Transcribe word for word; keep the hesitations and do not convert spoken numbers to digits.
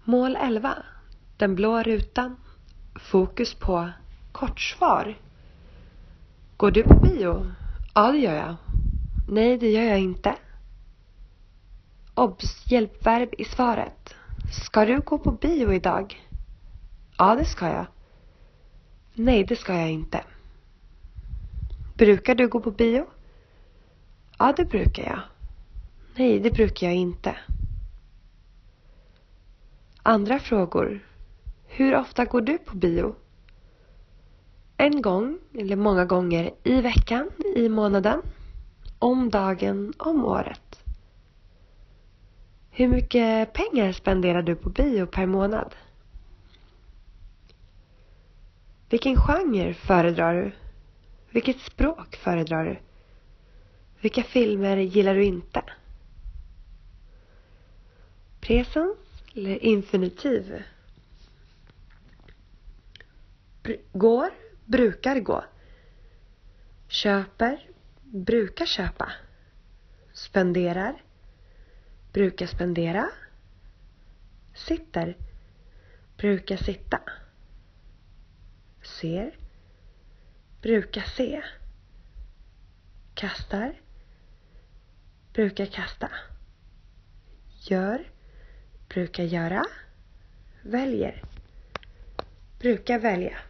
Mål elva. Den blå rutan. Fokus på kortsvar. Går du på bio? Ja, det gör jag. Nej, det gör jag inte. Obs, hjälpverb i svaret. Ska du gå på bio idag? Ja, det ska jag. Nej, det ska jag inte. Brukar du gå på bio? Ja, det brukar jag. Nej, det brukar jag inte. Andra frågor. Hur ofta går du på bio? En gång eller många gånger i veckan, i månaden, om dagen, om året. Hur mycket pengar spenderar du på bio per månad? Vilken genre föredrar du? Vilket språk föredrar du? Vilka filmer gillar du inte? Presens eller infinitiv. Br- går, brukar gå. Köper, brukar köpa. Spenderar, brukar spendera. Sitter, brukar sitta. Ser, brukar se. Kastar, brukar kasta. Gör, brukar göra. Väljer, brukar välja.